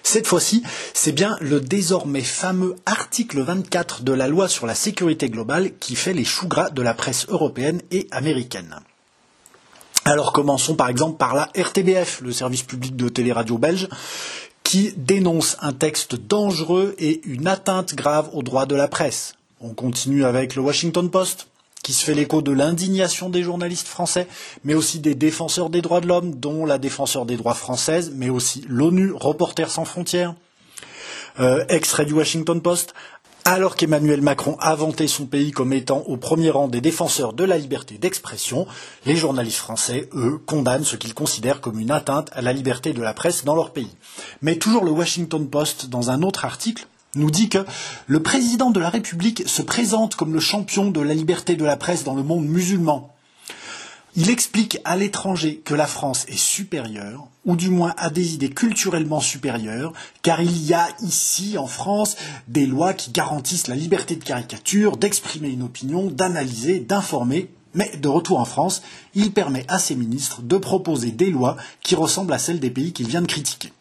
S5: Cette fois-ci, c'est bien le désormais fameux article vingt-quatre de la loi sur la sécurité globale qui fait les choux gras de la presse européenne et américaine. Alors commençons par exemple par la R T B F, le service public de télé-radio belge, qui dénonce un texte dangereux et une atteinte grave aux droits de la presse. On continue avec le Washington Post, qui se fait l'écho de l'indignation des journalistes français, mais aussi des défenseurs des droits de l'homme, dont la défenseur des droits française, mais aussi l'ONU, Reporters sans frontières. Euh, extrait du Washington Post. Alors qu'Emmanuel Macron a vanté son pays comme étant au premier rang des défenseurs de la liberté d'expression, les journalistes français, eux, condamnent ce qu'ils considèrent comme une atteinte à la liberté de la presse dans leur pays. Mais toujours le Washington Post, dans un autre article, nous dit que le président de la République se présente comme le champion de la liberté de la presse dans le monde musulman. Il explique à l'étranger que la France est supérieure, ou du moins a des idées culturellement supérieures, car il y a ici, en France, des lois qui garantissent la liberté de caricature, d'exprimer une opinion, d'analyser, d'informer. Mais de retour en France, il permet à ses ministres de proposer des lois qui ressemblent à celles des pays qu'il vient de critiquer.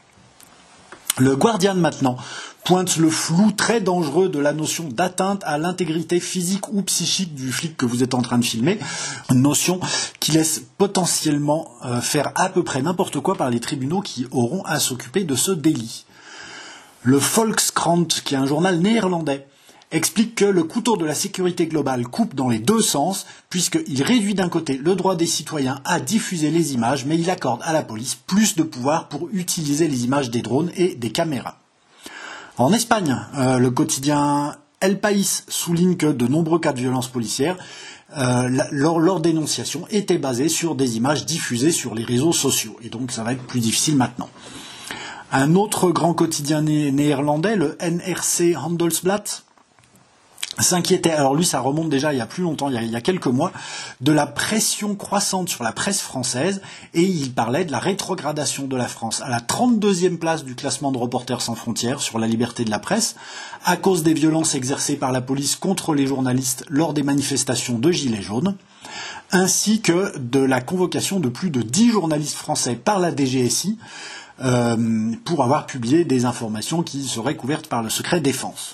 S5: Le Guardian maintenant pointe le flou très dangereux de la notion d'atteinte à l'intégrité physique ou psychique du flic que vous êtes en train de filmer, une notion qui laisse potentiellement euh, faire à peu près n'importe quoi par les tribunaux qui auront à s'occuper de ce délit. Le Volkskrant, qui est un journal néerlandais, explique que le couteau de la sécurité globale coupe dans les deux sens, puisqu'il réduit d'un côté le droit des citoyens à diffuser les images, mais il accorde à la police plus de pouvoir pour utiliser les images des drones et des caméras. En Espagne, euh, le quotidien El País souligne que de nombreux cas de violences policières, euh, la, leur, leur dénonciation était basée sur des images diffusées sur les réseaux sociaux, et donc ça va être plus difficile maintenant. Un autre grand quotidien né- néerlandais, le N R C Handelsblad, s'inquiétait, alors lui ça remonte déjà il y a plus longtemps, il y a, il y a quelques mois, de la pression croissante sur la presse française, et il parlait de la rétrogradation de la France à la trente-deuxième place du classement de Reporters sans frontières sur la liberté de la presse, à cause des violences exercées par la police contre les journalistes lors des manifestations de Gilets jaunes, ainsi que de la convocation de plus de dix journalistes français par la D G S I euh, pour avoir publié des informations qui seraient couvertes par le secret défense.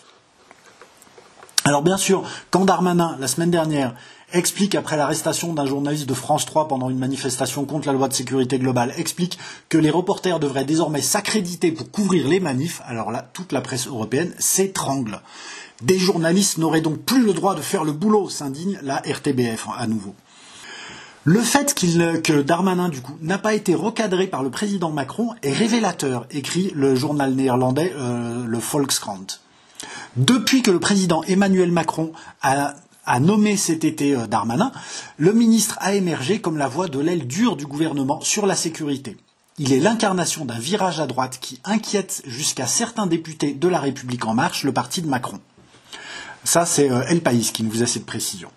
S5: Alors bien sûr, quand Darmanin, la semaine dernière, explique après l'arrestation d'un journaliste de France trois pendant une manifestation contre la loi de sécurité globale, explique que les reporters devraient désormais s'accréditer pour couvrir les manifs, alors là, toute la presse européenne s'étrangle. Des journalistes n'auraient donc plus le droit de faire le boulot, s'indigne la R T B F à nouveau. Le fait qu'il, que Darmanin, du coup, n'a pas été recadré par le président Macron est révélateur, écrit le journal néerlandais euh, le Volkskrant. Depuis que le président Emmanuel Macron a, a nommé cet été euh, Darmanin, le ministre a émergé comme la voix de l'aile dure du gouvernement sur la sécurité. Il est l'incarnation d'un virage à droite qui inquiète jusqu'à certains députés de La République En Marche, le parti de Macron. Ça, c'est euh, El País qui nous faisait cette précision.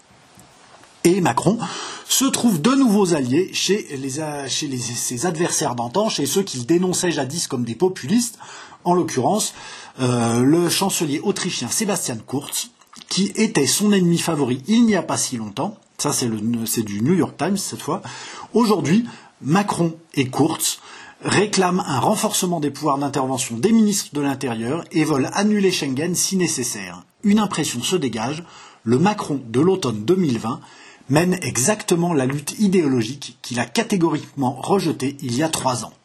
S5: Et Macron se trouve de nouveaux alliés chez, les, chez les, ses adversaires d'antan, chez ceux qu'il dénonçait jadis comme des populistes, en l'occurrence euh, le chancelier autrichien Sebastian Kurz, qui était son ennemi favori il n'y a pas si longtemps. Ça, c'est, le, c'est du New York Times cette fois. Aujourd'hui, Macron et Kurz réclament un renforcement des pouvoirs d'intervention des ministres de l'Intérieur et veulent annuler Schengen si nécessaire. Une impression se dégage, le Macron de l'automne deux mille vingt mène exactement la lutte idéologique qu'il a catégoriquement rejetée il y a trois ans.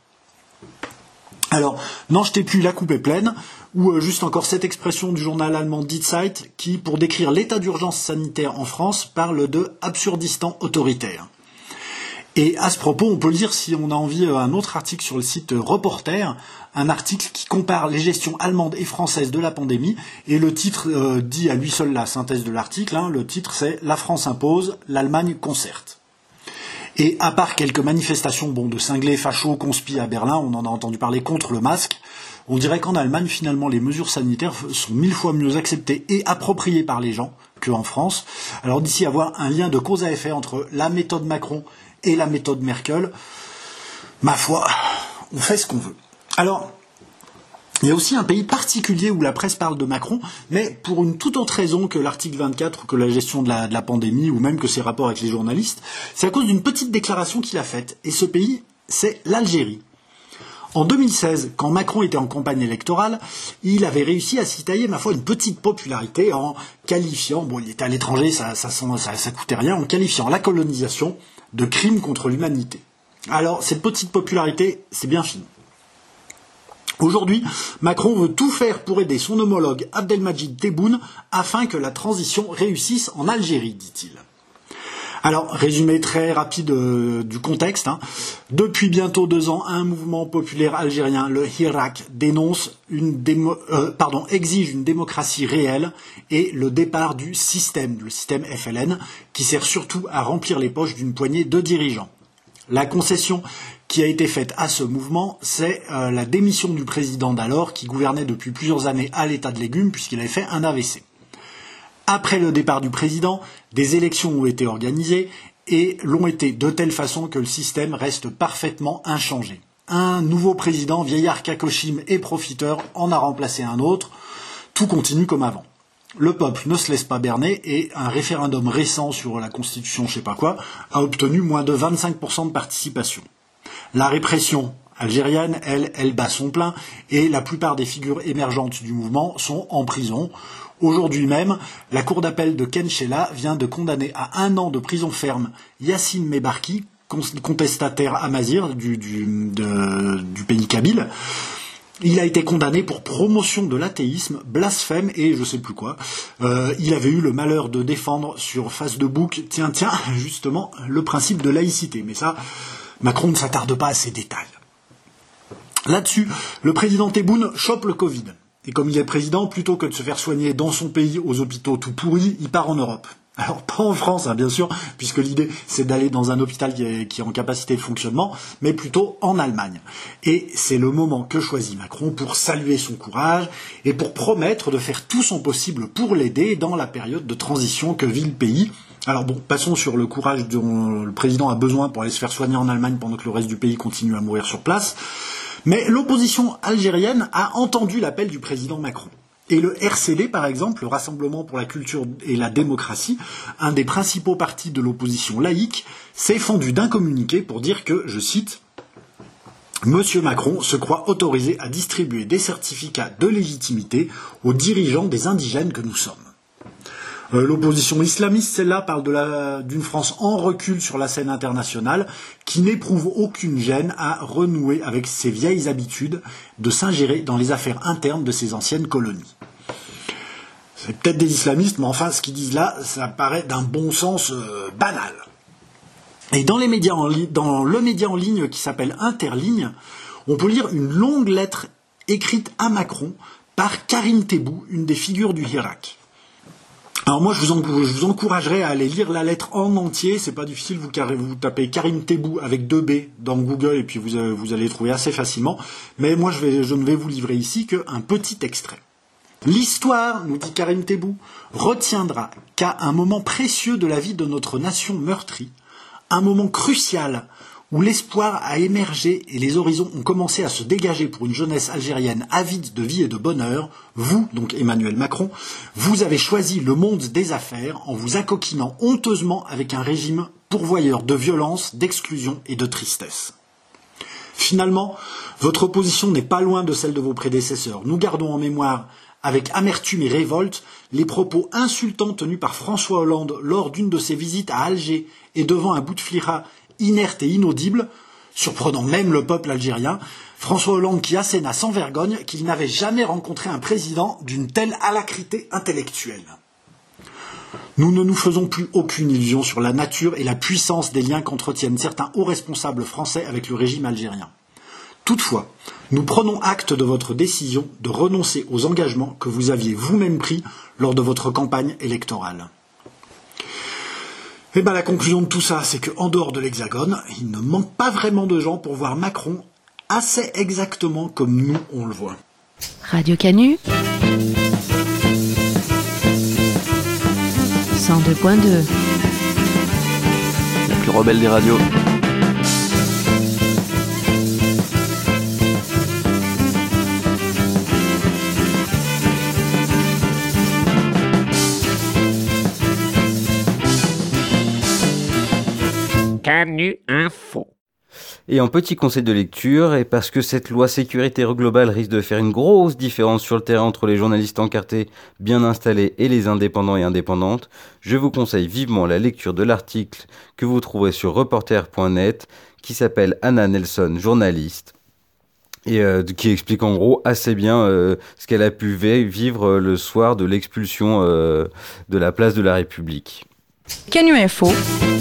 S5: Alors, n'en jetez plus, la coupe est pleine, ou euh, juste encore cette expression du journal allemand Die Zeit qui, pour décrire l'état d'urgence sanitaire en France, parle de « absurdistan autoritaire ». Et à ce propos, on peut lire, si on a envie, un autre article sur le site Reporter, un article qui compare les gestions allemandes et françaises de la pandémie, et le titre euh, dit à lui seul la synthèse de l'article, hein, le titre c'est « La France impose, l'Allemagne concerte ». Et à part quelques manifestations bon, de cinglés fachos conspi à Berlin, on en a entendu parler contre le masque, on dirait qu'en Allemagne, finalement, les mesures sanitaires sont mille fois mieux acceptées et appropriées par les gens qu'en France. Alors d'ici à voir un lien de cause à effet entre la méthode Macron et la méthode Merkel, ma foi, on fait ce qu'on veut. Alors, il y a aussi un pays particulier où la presse parle de Macron, mais pour une toute autre raison que l'article vingt-quatre, ou que la gestion de la, de la pandémie, ou même que ses rapports avec les journalistes. C'est à cause d'une petite déclaration qu'il a faite. Et ce pays, c'est l'Algérie. En deux mille seize, quand Macron était en campagne électorale, il avait réussi à s'y tailler, ma foi, une petite popularité en qualifiant, bon, il était à l'étranger, ça, ça, ça, ça coûtait rien, en qualifiant la colonisation de crime contre l'humanité. Alors, cette petite popularité, c'est bien fini. Aujourd'hui, Macron veut tout faire pour aider son homologue Abdelmadjid Tebboune afin que la transition réussisse en Algérie, dit-il. Alors, résumé très rapide euh, du contexte. Hein. Depuis bientôt deux ans, un mouvement populaire algérien, le Hirak, dénonce une démo, euh, pardon, exige une démocratie réelle et le départ du système, le système F L N, qui sert surtout à remplir les poches d'une poignée de dirigeants. La concession qui a été faite à ce mouvement, c'est euh, la démission du président d'alors, qui gouvernait depuis plusieurs années à l'état de légumes, puisqu'il avait fait un A V C. Après le départ du président, des élections ont été organisées et l'ont été de telle façon que le système reste parfaitement inchangé. Un nouveau président, vieillard cacochime et profiteur, en a remplacé un autre. Tout continue comme avant. Le peuple ne se laisse pas berner et un référendum récent sur la Constitution, je sais pas quoi, a obtenu moins de vingt-cinq pour cent de participation. La répression algérienne, elle, elle bat son plein et la plupart des figures émergentes du mouvement sont en prison. Aujourd'hui même, la cour d'appel de Kenchela vient de condamner à un an de prison ferme Yassine Mebarki, contestataire amazigh du, du, de, du pays kabyle. Il a été condamné pour promotion de l'athéisme, blasphème et je sais plus quoi. Euh, il avait eu le malheur de défendre sur Facebook, tiens, tiens, justement, le principe de laïcité. Mais ça, Macron ne s'attarde pas à ces détails. Là-dessus, le président Tebboune chope le Covid. Et comme il est président, plutôt que de se faire soigner dans son pays aux hôpitaux tout pourris, il part en Europe. Alors pas en France, hein, bien sûr, puisque l'idée c'est d'aller dans un hôpital qui est, qui est en capacité de fonctionnement, mais plutôt en Allemagne. Et c'est le moment que choisit Macron pour saluer son courage et pour promettre de faire tout son possible pour l'aider dans la période de transition que vit le pays. Alors bon, passons sur le courage dont le président a besoin pour aller se faire soigner en Allemagne pendant que le reste du pays continue à mourir sur place. Mais l'opposition algérienne a entendu l'appel du président Macron. Et le R C D, par exemple, le Rassemblement pour la culture et la démocratie, un des principaux partis de l'opposition laïque, s'est fendu d'un communiqué pour dire que, je cite, « Monsieur Macron se croit autorisé à distribuer des certificats de légitimité aux dirigeants des indigènes que nous sommes. » Euh, l'opposition islamiste, celle-là, parle de la, d'une France en recul sur la scène internationale, qui n'éprouve aucune gêne à renouer avec ses vieilles habitudes de s'ingérer dans les affaires internes de ses anciennes colonies. C'est peut-être des islamistes, mais enfin, ce qu'ils disent là, ça paraît d'un bon sens euh, banal. Et dans, les médias en li- dans le média en ligne qui s'appelle Interligne, on peut lire une longue lettre écrite à Macron par Karim Tebboune, une des figures du Hirak. Alors moi, je vous, en, je vous encouragerais à aller lire la lettre en entier. C'est pas difficile, vous, vous tapez Karim Tebboune avec deux B dans Google et puis vous, vous allez trouver assez facilement. Mais moi, je, vais, je ne vais vous livrer ici qu'un petit extrait. L'histoire, nous dit Karim Tebboune, retiendra qu'à un moment précieux de la vie de notre nation meurtrie, un moment crucial où l'espoir a émergé et les horizons ont commencé à se dégager pour une jeunesse algérienne avide de vie et de bonheur, vous, donc Emmanuel Macron, vous avez choisi le monde des affaires en vous accoquinant honteusement avec un régime pourvoyeur de violence, d'exclusion et de tristesse. Finalement, votre opposition n'est pas loin de celle de vos prédécesseurs. Nous gardons en mémoire, avec amertume et révolte, les propos insultants tenus par François Hollande lors d'une de ses visites à Alger et devant un Bouteflika inerte et inaudible, surprenant même le peuple algérien, François Hollande qui assène sans vergogne qu'il n'avait jamais rencontré un président d'une telle alacrité intellectuelle. Nous ne nous faisons plus aucune illusion sur la nature et la puissance des liens qu'entretiennent certains hauts responsables français avec le régime algérien. Toutefois, nous prenons acte de votre décision de renoncer aux engagements que vous aviez vous-même pris lors de votre campagne électorale. Et ben la conclusion de tout ça, c'est qu'en dehors de l'Hexagone, il ne manque pas vraiment de gens pour voir Macron assez exactement comme nous on le voit.
S4: Radio Canu cent deux point deux.
S6: La plus rebelle des radios.
S9: Canu Info.
S6: Et en petit conseil de lecture, et parce que cette loi sécurité globale risque de faire une grosse différence sur le terrain entre les journalistes encartés bien installés et les indépendants et indépendantes, je vous conseille vivement la lecture de l'article que vous trouverez sur reporter point net qui s'appelle Anna Nelson, journaliste, et euh, qui explique en gros assez bien euh, ce qu'elle a pu vivre euh, le soir de l'expulsion euh, de la place de la République.
S4: Canu Info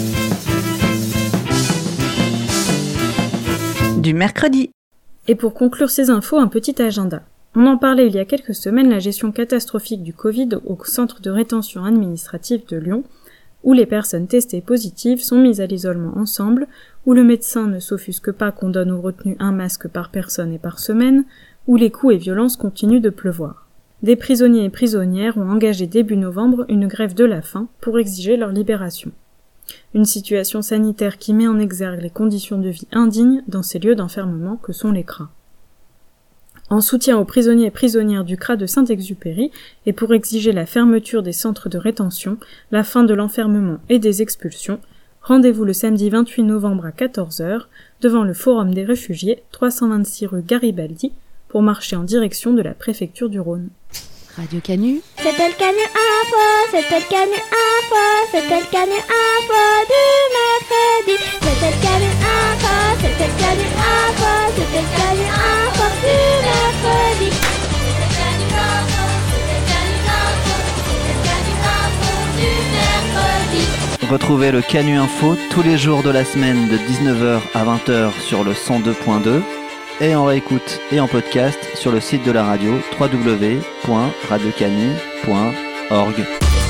S4: du mercredi.
S7: Et pour conclure ces infos, un petit agenda. On en parlait il y a quelques semaines, la gestion catastrophique du Covid au centre de rétention administrative de Lyon, où les personnes testées positives sont mises à l'isolement ensemble, où le médecin ne s'offusque pas qu'on donne aux retenus un masque par personne et par semaine, où les coups et violences continuent de pleuvoir. Des prisonniers et prisonnières ont engagé début novembre une grève de la faim pour exiger leur libération. Une situation sanitaire qui met en exergue les conditions de vie indignes dans ces lieux d'enfermement que sont les C R A. En soutien aux prisonniers et prisonnières du C R A de Saint-Exupéry et pour exiger la fermeture des centres de rétention, la fin de l'enfermement et des expulsions, rendez-vous le samedi vingt-huit novembre à quatorze heures devant le Forum des réfugiés, trois cent vingt-six rue Garibaldi, pour marcher en direction de la préfecture du Rhône.
S4: Radio Canu.
S8: C'était le Canu Info, c'était le Canu Info, c'était le Canu Info du mercredi. C'était le Canu Info, c'était le Canu Info, c'était le Canu Info du mercredi. C'était le Canu Info, c'était le Canu Info, c'était le Canu Info du mercredi.
S10: Retrouvez le Canu Info tous les jours de la semaine de dix-neuf heures à vingt heures sur le cent deux point deux. Et en réécoute et en podcast sur le site de la radio w w w point radio canu point org.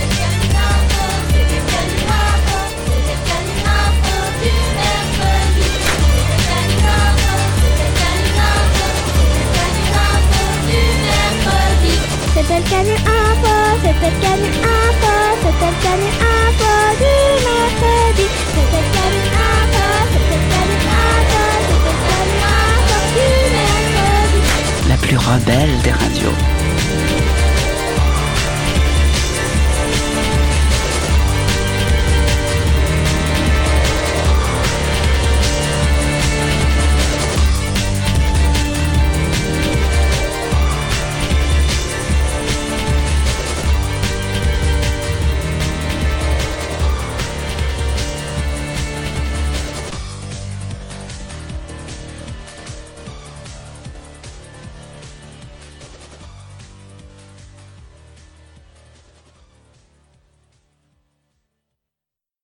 S8: C'était le Canu Info, c'était le Canu Info, c'était le Canu Info du mercredi. C'était le Canu Info, c'était le Canu Info, c'était le Canu Info du mercredi.
S4: La plus rebelle des radios.